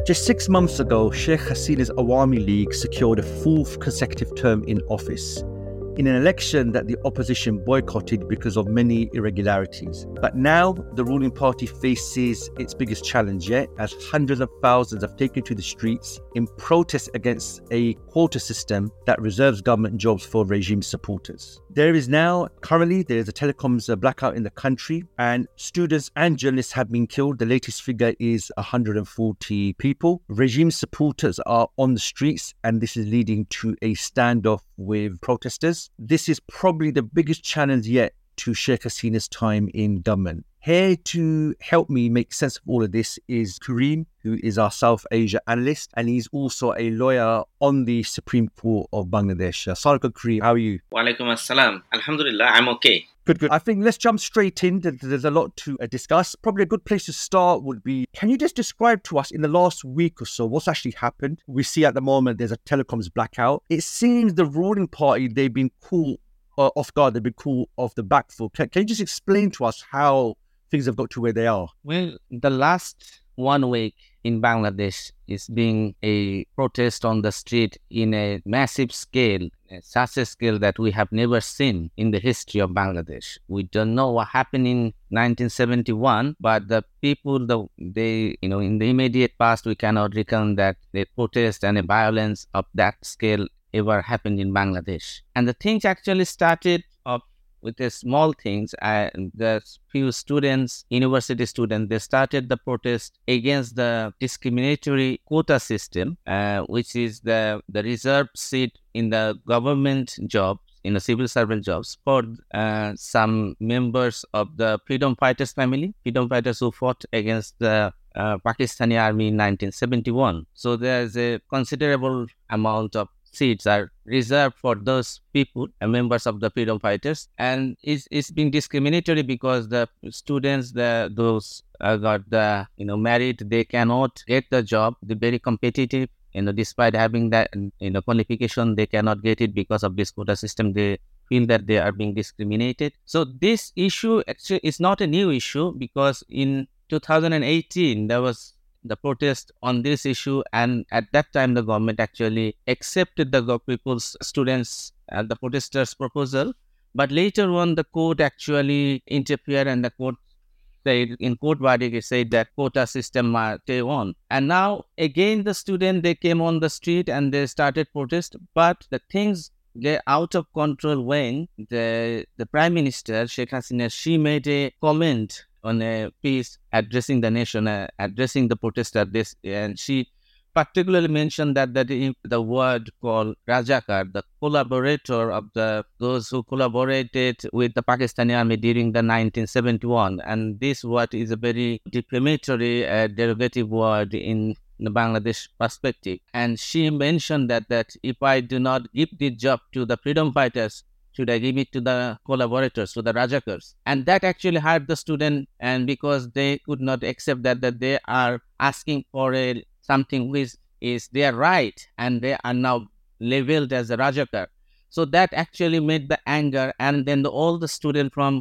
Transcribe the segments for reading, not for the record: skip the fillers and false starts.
Just 6 months ago, Sheikh Hasina's Awami League secured a fourth consecutive term in office, in an election that the opposition boycotted because of many irregularities. But now, the ruling party faces its biggest challenge yet, as hundreds of thousands have taken to the streets in protest against a quota system that reserves government jobs for regime supporters. Currently, there is a telecoms blackout in the country, and students and journalists have been killed. The latest figure is 140 people. Regime supporters are on the streets, and this is leading to a standoff with protesters. This is probably the biggest challenge yet to Sheikh Hasina's time in government. Here to help me make sense of all of this is Kareem, who is our South Asia analyst, and he's also a lawyer on the Supreme Court of Bangladesh. Assalamualaikum, Kareem. How are you? Walaikum assalam. Alhamdulillah, I'm okay. Good. I think let's jump straight in. There's a lot to discuss. Probably a good place to start would be, can you just describe to us in the last week or so what's actually happened? We see at the moment there's a telecoms blackout. It seems the ruling party, they've been caught off guard, they've been caught off the back foot. Can you just explain to us how things have got to where they are? Well, the last 1 week in Bangladesh is being a protest on the street in a massive scale, such a scale that we have never seen in the history of Bangladesh. We don't know what happened in 1971, but the people, in the immediate past, we cannot reckon that the protest and the violence of that scale ever happened in Bangladesh. And the things actually started off with the small things. The few students, university students, they started the protest against the discriminatory quota system, which is the reserved seat in the government job, in the civil servant jobs for some members of the freedom fighters family, freedom fighters who fought against the Pakistani army in 1971. So there's a considerable amount of seats are reserved for those people, members of the freedom fighters, and it's being discriminatory because the students, those got married, they cannot get the job. They're very competitive, despite having that qualification, they cannot get it because of this quota system. They feel that they are being discriminated. So this issue actually is not a new issue, because in 2018 there was the protest on this issue, and at that time the government actually accepted the people's students and the protesters' proposal. But later on, the court actually interfered, and the court said, in court verdict, it said that quota system must stay on. And now again the students, they came on the street and they started protest, but the things get out of control when the Prime Minister Sheikh Hasina, she made a comment on a piece addressing the nation, addressing the protester. And she particularly mentioned that the word called Rajakar, the collaborator of those who collaborated with the Pakistani army during the 1971. And this word is a very defamatory, derogative word in the Bangladesh perspective. And she mentioned that if I do not give the job to the freedom fighters, should I give it to the collaborators, to the Rajakars? And that actually hurt the student, and because they could not accept that they are asking for something which is their right, and they are now labeled as a Rajakar. So that actually made the anger, and then all the students from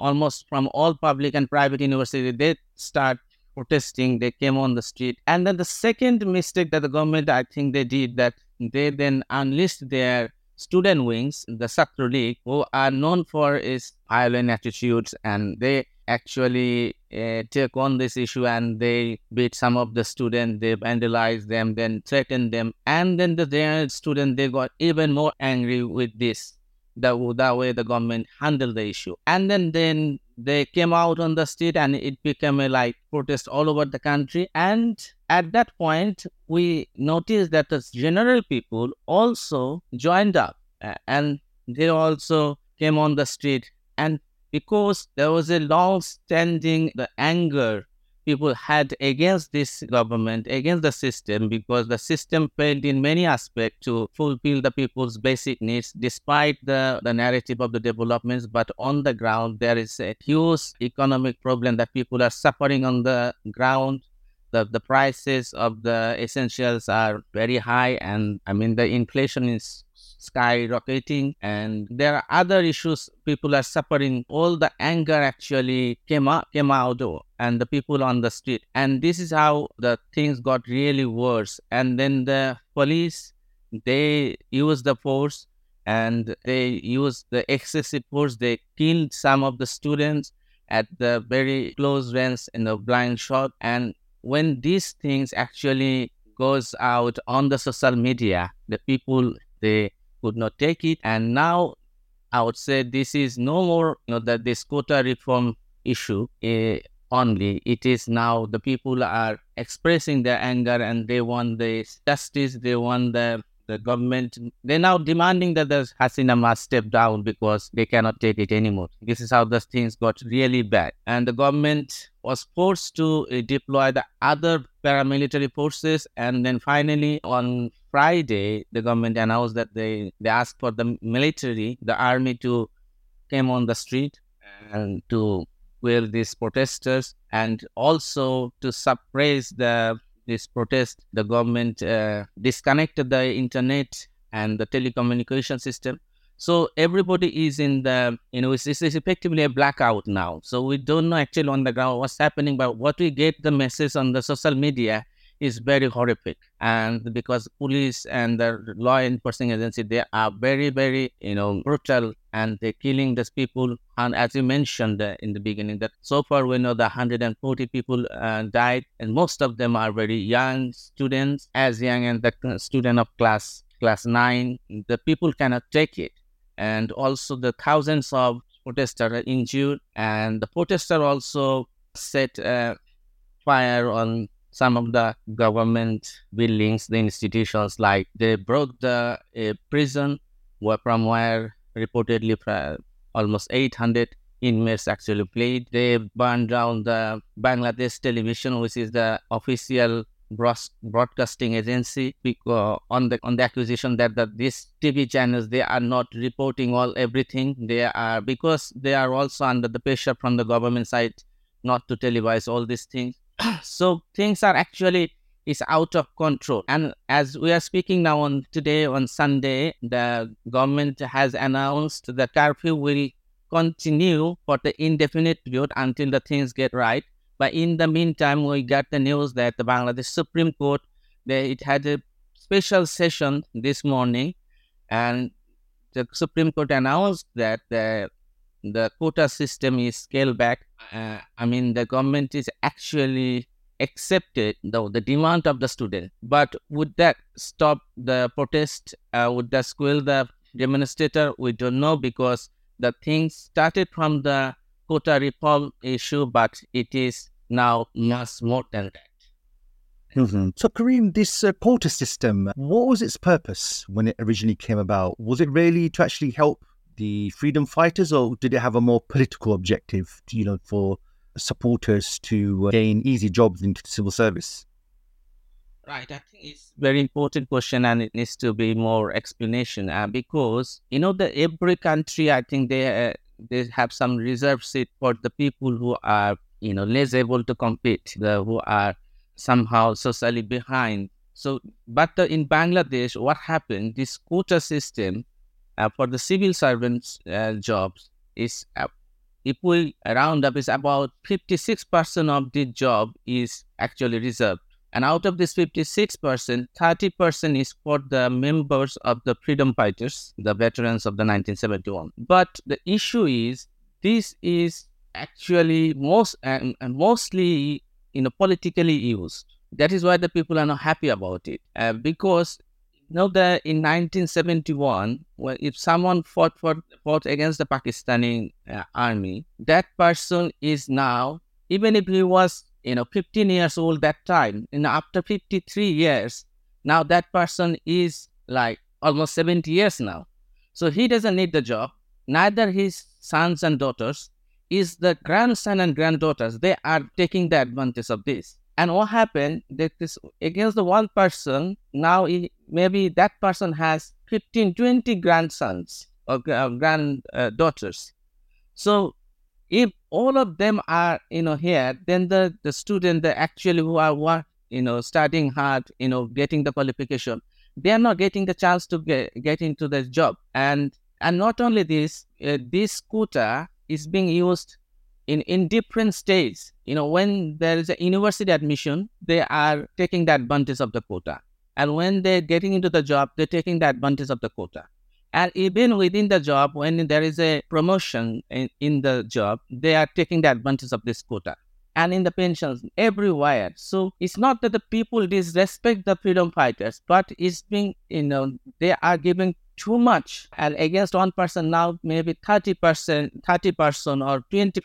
all public and private universities, they start protesting, they came on the street. And then the second mistake that the government, I think they did, that they then unleashed their student wings, the Satro League, who are known for its violent attitudes, and they actually take on this issue, and they beat some of the students, they vandalized them, then threatened them, and then the students, they got even more angry with this, the way the government handled the issue. And then they came out on the street, and it became a protest all over the country. And at that point, we noticed that the general people also joined up, and they also came on the street. And because there was a long-standing anger people had against this government, against the system, because the system failed in many aspects to fulfill the people's basic needs, despite the narrative of the developments. But on the ground, there is a huge economic problem that people are suffering on the ground. The prices of the essentials are very high, and the inflation is skyrocketing, and there are other issues people are suffering. All the anger actually came out, and the people on the street. And this is how the things got really worse. And then the police, they used the force, and they used the excessive force. They killed some of the students at the very close range in a blind shot. And when these things actually goes out on the social media, the people, they could not take it. And now I would say this is no more that this quota reform issue only. It is now the people are expressing their anger, and they want the justice, they want the government. They're now demanding that the Hasina must step down because they cannot take it anymore. This is how the things got really bad. And the government was forced to deploy the other paramilitary forces. And then finally on Friday, the government announced that they asked for the military, the army, to come on the street and to quell these protesters, and also to suppress this protest. The government disconnected the internet and the telecommunication system. So everybody is in the, it's effectively a blackout now. So we don't know actually on the ground what's happening, but what we get the message on the social media is very horrific. And because police and the law enforcement agency, they are very, very, brutal, and they're killing these people. And as you mentioned in the beginning, that so far we know the 140 people died, and most of them are very young students, as young as the student of class 9. The people cannot take it. And also the thousands of protesters are injured, and the protesters also set fire on some of the government buildings, the institutions. Like they broke the prison from where reportedly almost 800 inmates actually played. They burned down the Bangladesh Television, which is the official broadcasting agency, on the accusation that these TV channels, they are not reporting everything. They are, because they are also under the pressure from the government side not to televise all these things. So things are actually is out of control. And as we are speaking now on Sunday, the government has announced the curfew will continue for the indefinite period until the things get right. But in the meantime, we got the news that the Bangladesh Supreme Court, it had a special session this morning, and the Supreme Court announced that the quota system is scaled back. The government is actually accepted the demand of the student. But would that stop the protest? Would that squell the demonstrator? We don't know, because the things started from the quota reform issue, but it is now much more than that. Mm-hmm. So Kareem, this quota system, what was its purpose when it originally came about? Was it really to actually help the freedom fighters, or did it have a more political objective, for supporters to gain easy jobs into the civil service? Right, I think it's a very important question, and it needs to be more explanation, because every country, I think they have some reserve seat for the people who are less able to compete, who are somehow socially behind. So, but in Bangladesh, what happened? This quota system for the civil servants jobs is, if we round up, is about 56% of the job is actually reserved. And out of this 56%, 30% is for the members of the freedom fighters, the veterans of the 1971. But the issue is, this is actually mostly politically used. That is why the people are not happy about it, because that in 1971, if someone fought against the Pakistani army, that person is now, even if he was 15 years old that time, after 53 years, now that person is like almost 70 years now. So he doesn't need the job. Neither his sons and daughters. Is the grandson and granddaughters, they are taking the advantage of this. And what happened, that this against the one person, now maybe that person has 15, 20 grandsons or granddaughters. So if all of them are, here, then the student, actually who are studying hard, getting the qualification, they are not getting the chance to get into the job. And not only this, this quota is being used in different states. When there is a university admission, they are taking the advantage of the quota. And when they're getting into the job, they're taking the advantage of the quota. And even within the job, when there is a promotion in the job, they are taking the advantage of this quota. And in the pensions, everywhere. So it's not that the people disrespect the freedom fighters, but it's being, they are giving too much. And against one person now, maybe 30% or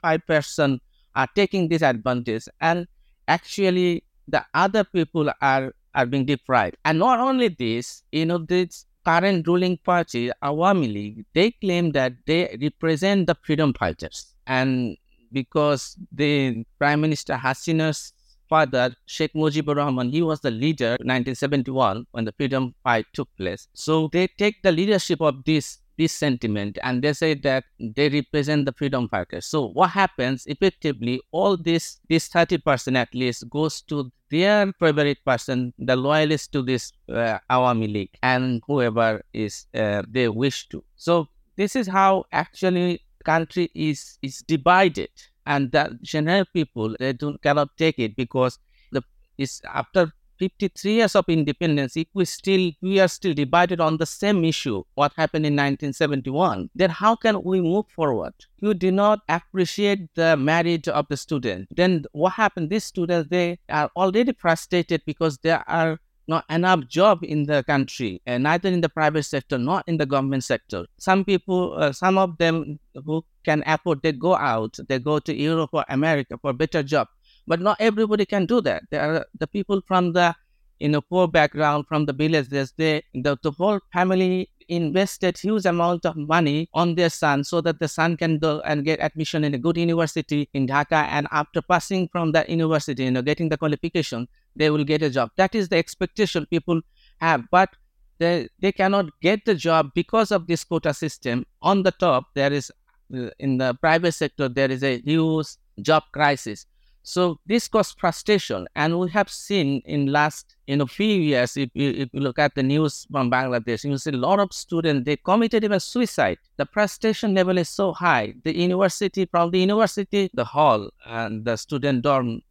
25% are taking this advantage. And actually, the other people are being deprived. And not only this, this current ruling party, Awami League, they claim that they represent the freedom fighters. And because the Prime Minister Hasina's father, Sheikh Mujibur Rahman, he was the leader in 1971 when the freedom fight took place. So they take the leadership of this sentiment and they say that they represent the freedom fighters. So what happens effectively, all this 30% at least goes to their favorite person, the loyalist to this Awami League and whoever is they wish to. So this is how actually country is divided, and that general people, they cannot take it, because it's after 53 years of independence, if we are still divided on the same issue, what happened in 1971, then how can we move forward? You do not appreciate the merit of the student. Then what happened? These students, they are already frustrated because there are not enough job in the country, and neither in the private sector, nor in the government sector. Some people, some of them who can afford, they go out, they go to Europe or America for a better job. But not everybody can do that. There are the people from the poor background, from the villages. The whole family invested huge amount of money on their son so that the son can go and get admission in a good university in Dhaka, and after passing from that university, getting the qualification, they will get a job. That is the expectation people have, but they cannot get the job because of this quota system. On the top, there is in the private sector, there is a huge job crisis. So this caused frustration, and we have seen in last few years, if you look at the news from Bangladesh, you see a lot of students, they committed even suicide. The frustration level is so high. From the university, the hall and the student dorm,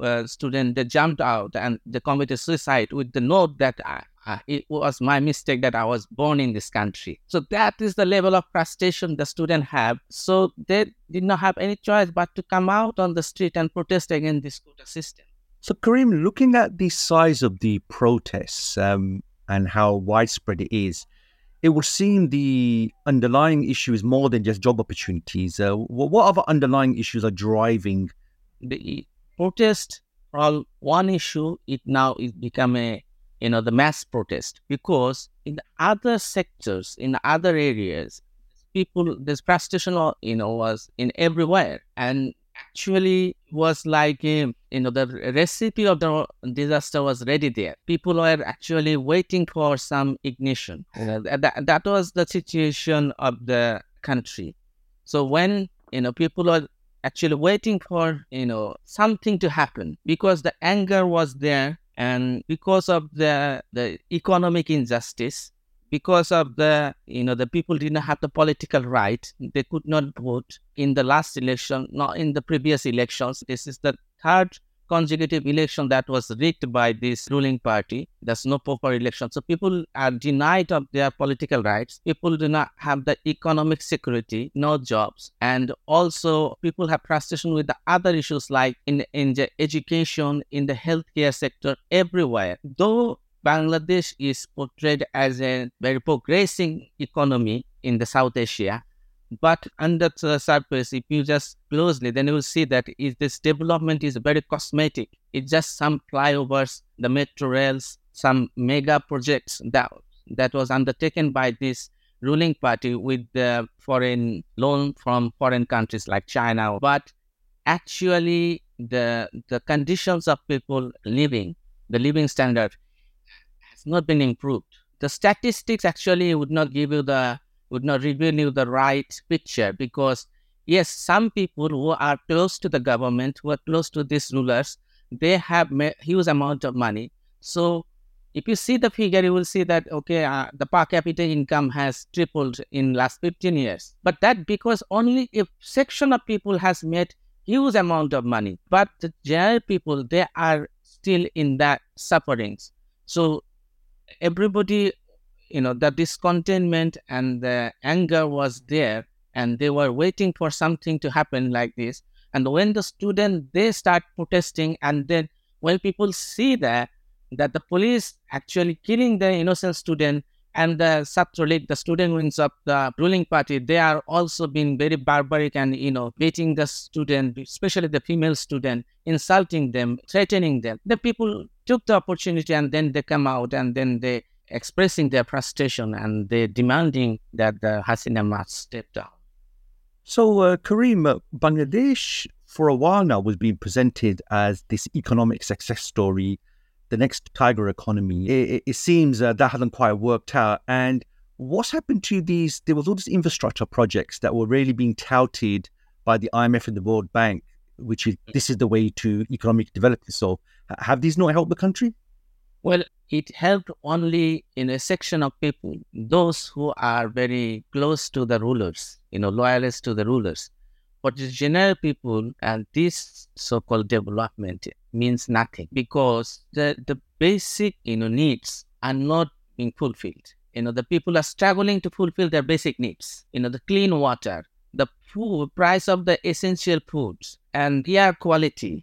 they jumped out and they committed suicide with the note that it was my mistake that I was born in this country. So that is the level of frustration the students have. So they did not have any choice but to come out on the street and protest against this quota system. So Karim, looking at the size of the protests and how widespread it is, it would seem the underlying issue is more than just job opportunities. What other underlying issues are driving the protest? Well, one issue, it now is become the mass protest, because in the other sectors, in other areas, this frustration, was in everywhere, and actually was like, the recipe of the disaster was ready there. People were actually waiting for some ignition. That was the situation of the country. So when, people are actually waiting for, something to happen, because the anger was there, and because of the economic injustice, because of the people did not have the political right, they could not vote in the last election, not in the previous elections. This is the third consecutive election that was rigged by this ruling party. There's no proper election. So people are denied of their political rights. People do not have the economic security, no jobs. And also people have frustration with the other issues like in the education, in the healthcare sector, everywhere. Though Bangladesh is portrayed as a very progressive economy in the South Asia, but under the surface, if you just closely, then you will see that this development is very cosmetic. It's just some flyovers, the metro rails, some mega projects that was undertaken by this ruling party with the foreign loan from foreign countries like China. But actually, the conditions of people living, the living standard, has not been improved. The statistics actually would not reveal you the right picture, because yes, some people who are close to the government, who are close to these rulers, they have huge amount of money. So If you see the figure, you will see that, okay, the per capita income has tripled in last 15 years. But that because only a section of people has made huge amount of money. But the general people, they are still in that sufferings. So everybody, the discontentment and the anger was there, and they were waiting for something to happen like this. And when the student, they start protesting, and then when people see that the police actually killing the innocent student, and the Chhatra League, the student wings of the ruling party, they are also being very barbaric and, beating the student, especially the female student, insulting them, threatening them. The people took the opportunity, and then they come out, and then they expressing their frustration, and they demanding that the Hasina must step down. So, Karim, Bangladesh for a while now was being presented as this economic success story, the next tiger economy. It seems that hasn't quite worked out. And what's happened to these? There was all these infrastructure projects that were really being touted by the IMF and the World Bank, which is this is the way to economic development. So, have these not helped the country? Well, it helped only in a section of people, those who are very close to the rulers, loyalists to the rulers. For the general people, and this so-called development means nothing, because the basic needs are not being fulfilled. The people are struggling to fulfill their basic needs. The clean water, the food, price of the essential foods, and air quality.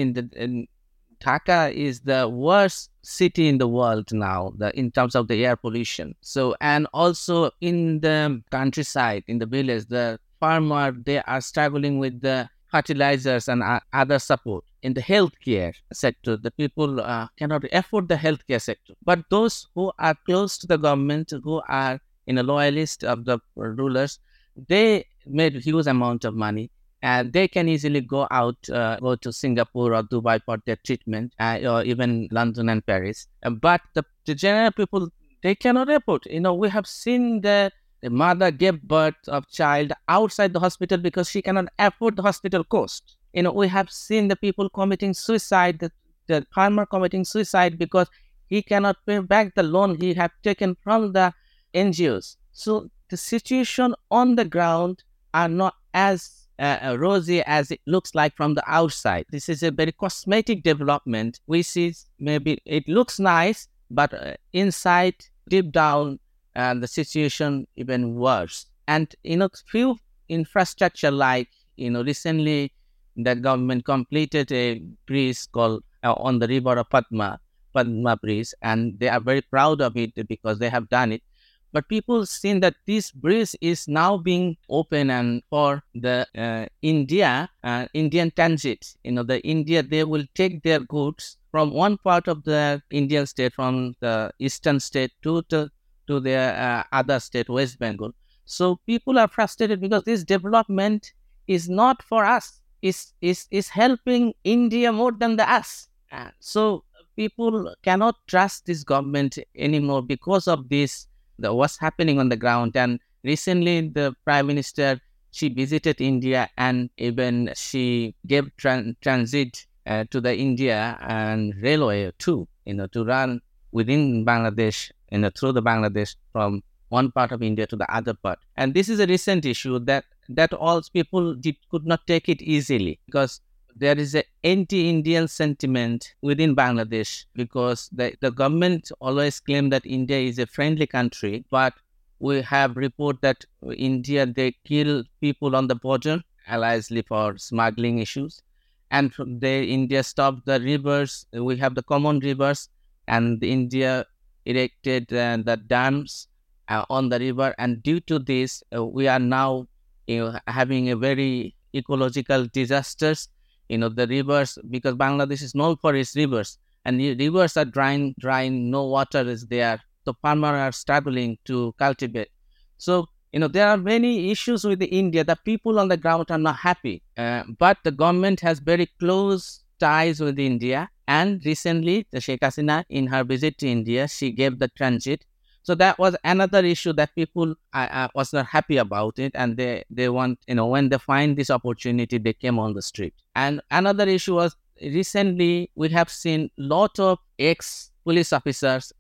In Dhaka is the worst city in the world now, in terms of the air pollution. So, and also in the countryside, in the village, the farmer, they are struggling with the fertilizers and other support. In the healthcare sector, the people cannot afford the healthcare sector. But those who are close to the government, who are in a loyalist of the rulers, they made a huge amount of money. And they can easily go to Singapore or Dubai for their treatment, or even London and Paris. But the general people, they cannot afford. We have seen the mother gave birth of child outside the hospital because she cannot afford the hospital cost. We have seen the people committing suicide, the farmer committing suicide because he cannot pay back the loan he have taken from the NGOs. So the situation on the ground are not as rosy as it looks like from the outside. This is a very cosmetic development. We see maybe it looks nice, but inside, deep down, the situation even worse. And few infrastructure like recently the government completed a bridge called on the river of Padma Bridge, and they are very proud of it because they have done it. But people seen that this bridge is now being open and for the Indian transit. The India, they will take their goods from one part of the Indian state, from the eastern state to their other state, West Bengal. So people are frustrated because this development is not for us. Is helping India more than the us. So people cannot trust this government anymore because of this. What's happening on the ground. And recently the Prime Minister, she visited India, and even she gave transit to the India and railway too, to run within Bangladesh, through the Bangladesh from one part of India to the other part. And this is a recent issue that all people could not take it easily, because there is an anti-Indian sentiment within Bangladesh, because the government always claim that India is a friendly country, but we have report that India, they kill people on the border, allegedly for smuggling issues. And from there, India stopped the rivers. We have the common rivers, and India erected the dams on the river. And due to this, we are now having a very ecological disasters. The rivers, because Bangladesh is known for its rivers, and the rivers are drying, no water is there. So farmers are struggling to cultivate. So, there are many issues with India. The people on the ground are not happy. But the government has very close ties with India. And recently, the Sheikh Hasina, in her visit to India, she gave the transit. So that was another issue that people was not happy about it, and they want, when they find this opportunity, they came on the street. And another issue was recently we have seen lot of ex-police officers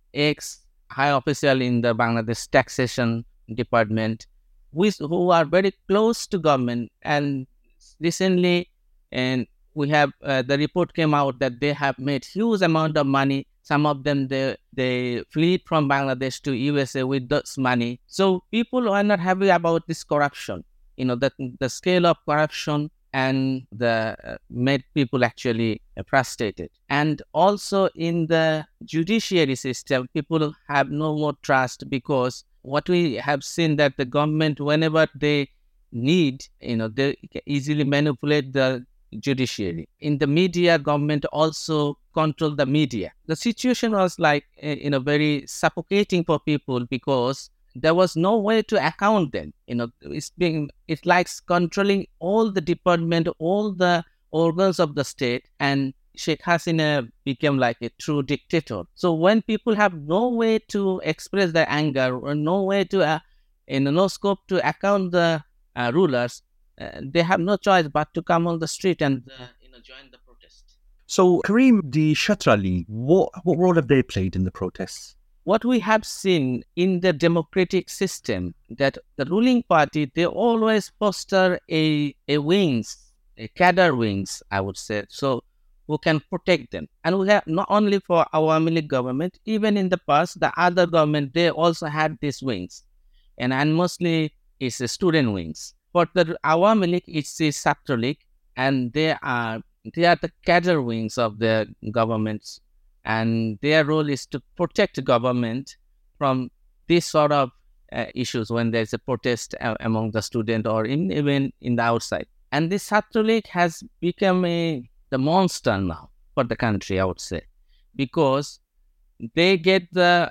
ex-high official in the Bangladesh taxation department, who are very close to government. And recently, and we have the report came out that they have made huge amount of money. Some of them, they fled from Bangladesh to USA with this money. So people are not happy about this corruption. The scale of corruption and the made people actually frustrated. And also in the judiciary system, people have no more trust, because what we have seen that the government, whenever they need, they easily manipulate the judiciary. In the media, government also control the media. The situation was like, very suffocating for people, because there was no way to account them. It's like controlling all the department, all the organs of the state, and Sheikh Hasina became like a true dictator. So when people have no way to express their anger, or no way to, no scope to account the rulers, they have no choice but to come on the street and join the protest. So, Kareem, the Shatra League, what role have they played in the protests? What we have seen in the democratic system, that the ruling party, they always foster a wings, a cadre wings, I would say, so who can protect them. And we have not only for Awami League government, even in the past, the other government, they also had these wings. And mostly it's the student wings. For the Awami League, it's the Chhatra League, and they are the cadre wings of the governments. And their role is to protect the government from this sort of issues when there's a protest among the student, or even in the outside. And this Chhatra League has become the monster now for the country, I would say, because they get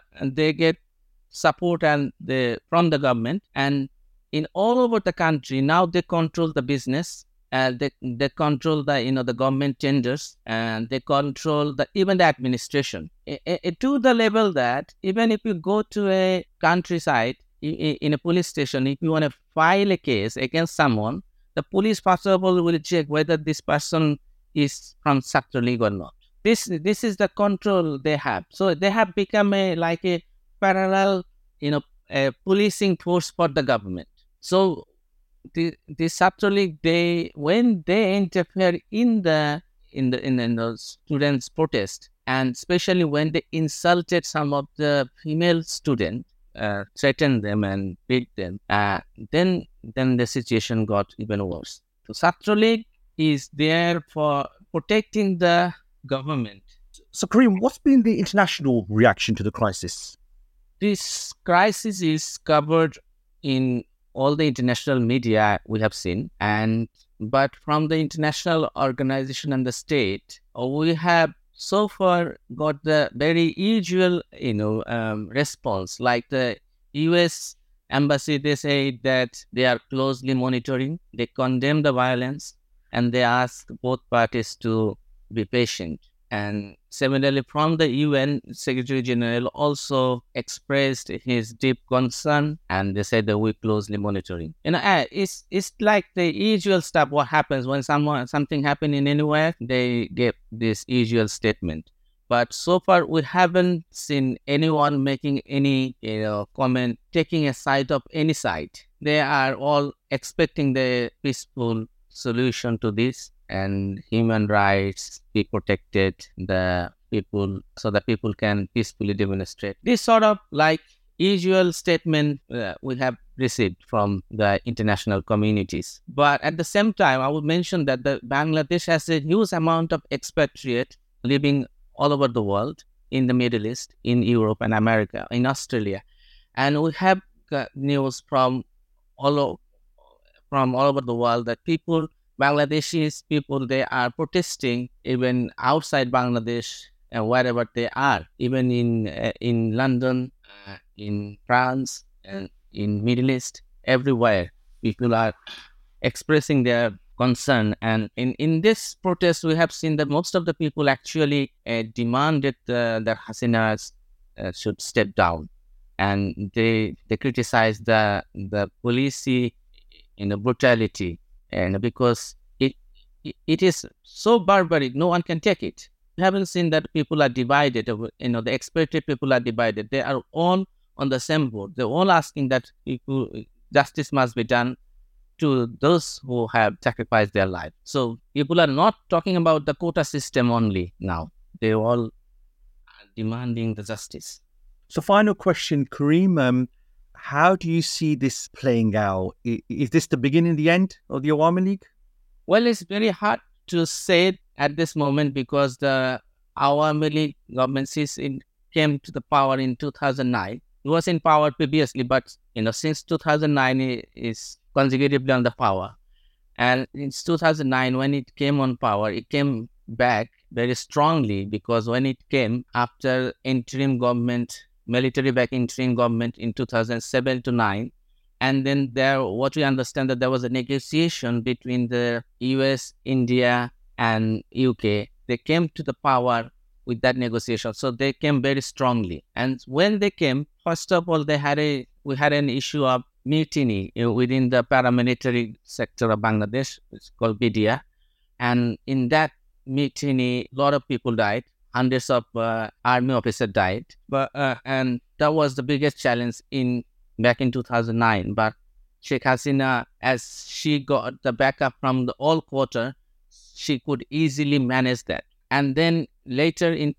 support from the government, and in all over the country now they control the business. They control the government tenders, and they control even the administration to the level that even if you go to a countryside in a police station, if you want to file a case against someone, the police first of all will check whether this person is from Chhatra League or not. This is the control they have. So they have become like a parallel, a policing force for the government. So the Chhatra League, when they interfere in the students' protest, and especially when they insulted some of the female students, threatened them and beat them, then the situation got even worse. So Chhatra League is there for protecting the government. So, Kareem, what's been the international reaction to the crisis? This crisis is covered in all the international media we have seen, but from the international organization and the state, we have so far got the very usual, response. Like the U.S. embassy, they say that they are closely monitoring. They condemn the violence, and they ask both parties to be patient. And similarly, from the UN Secretary General also expressed his deep concern, and they said that we're closely monitoring. It's like the usual stuff. What happens when something happening anywhere, they give this usual statement. But so far, we haven't seen anyone making any comment, taking a side of any side. They are all expecting the peaceful solution to this, and human rights be protected, the people, so that people can peacefully demonstrate. This sort of like usual statement we have received from the international communities. But at the same time, I would mention that the Bangladesh has a huge amount of expatriate living all over the world, in the Middle East, in Europe and America, in Australia. And we have got news from all over the world that Bangladeshis people, they are protesting even outside Bangladesh and wherever they are, even in London, in France, and in Middle East, everywhere. People are expressing their concern. And in this protest, we have seen that most of the people actually demanded that Hasina should step down. And they criticize the police brutality, and because it is so barbaric, no one can take it. We haven't seen that people are divided. The exploited people are divided. They are all on the same boat. They're all asking that justice must be done to those who have sacrificed their life. So people are not talking about the quota system only now. They all are demanding the justice. So final question, Kareem, how do you see this playing out? Is this the beginning, the end of the Awami League? Well, it's very hard to say at this moment because the Awami League government came to the power in 2009. It was in power previously, but since 2009 it is consecutively on the power. And in 2009, when it came on power, it came back very strongly because when it came after military-backed interim government in 2007 to 9, and then what we understand that there was a negotiation between the US, India, and UK. They came to the power with that negotiation, so they came very strongly. And when they came, first of all, we had an issue of mutiny within the paramilitary sector of Bangladesh. It's called BDA, and in that mutiny, a lot of people died. Hundreds of army officers died, and that was the biggest challenge back in 2009. But Sheikh Hasina, as she got the backup from the all quarter, she could easily manage that. And then later in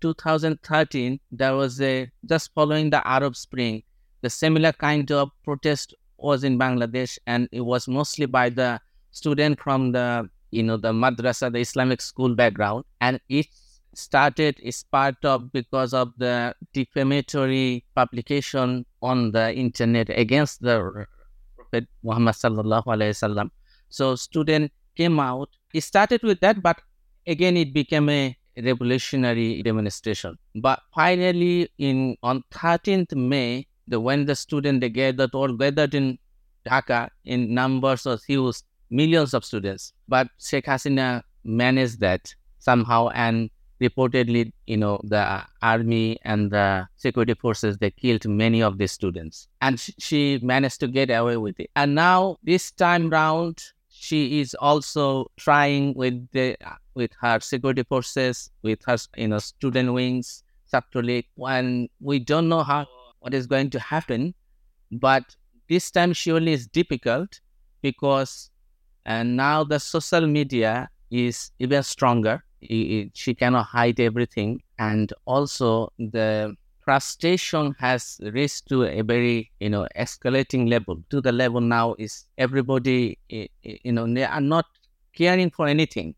2013, there was just following the Arab Spring, the similar kind of protest was in Bangladesh, and it was mostly by the student from the madrasa, the Islamic school background, and it started because of the defamatory publication on the internet against the Prophet Muhammad sallallahu alaihi wasallam. So students came out. It started with that, but again it became a revolutionary demonstration. But finally, on 13th May, when the students gathered in Dhaka in numbers of huge, millions of students, but Sheikh Hasina managed that somehow, and reportedly, the army and the security forces, they killed many of the students, and she managed to get away with it. And now this time round, she is also trying with her security forces, with her student wings, Satrulik, and we don't know what is going to happen. But this time surely is difficult because now the social media is even stronger. She cannot hide everything, and also the frustration has reached to a very escalating level. To the level now is everybody they are not caring for anything.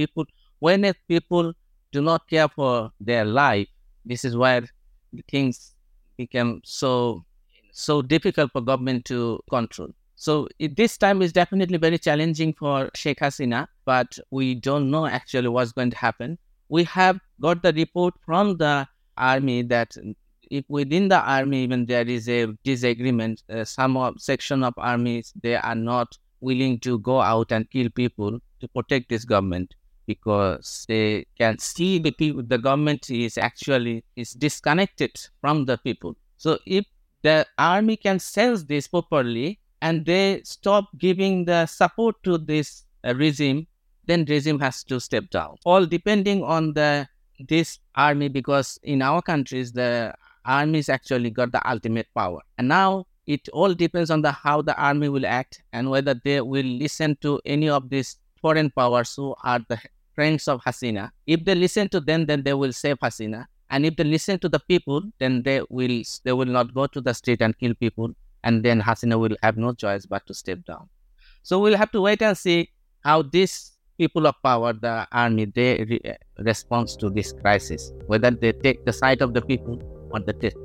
When people do not care for their life, this is where things become so difficult for government to control. So this time is definitely very challenging for Sheikh Hasina, but we don't know actually what's going to happen. We have got the report from the army that if within the army even there is a disagreement, some section of armies, they are not willing to go out and kill people to protect this government because they can see the government is disconnected from the people. So if the army can sense this properly, and they stop giving the support to this regime, then regime has to step down. All depending on this army, because in our countries, the army's actually got the ultimate power. And now it all depends on how the army will act and whether they will listen to any of these foreign powers who are the friends of Hasina. If they listen to them, then they will save Hasina. And if they listen to the people, then they will not go to the street and kill people. And then Hasina will have no choice but to step down. So we'll have to wait and see how these people of power, the army, they respond to this crisis. Whether they take the side of the people or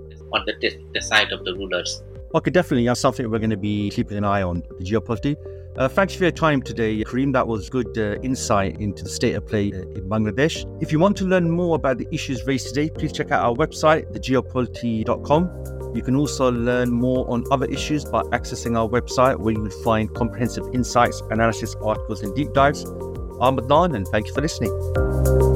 the side of the rulers. Okay, definitely. That's something we're going to be keeping an eye on, the geopolitics. Thanks for your time today, Kareem. That was good insight into the state of play in Bangladesh. If you want to learn more about the issues raised today, please check out our website, thegeopolity.com. You can also learn more on other issues by accessing our website, where you will find comprehensive insights, analysis, articles, and deep dives. I'm Adnan, and thank you for listening.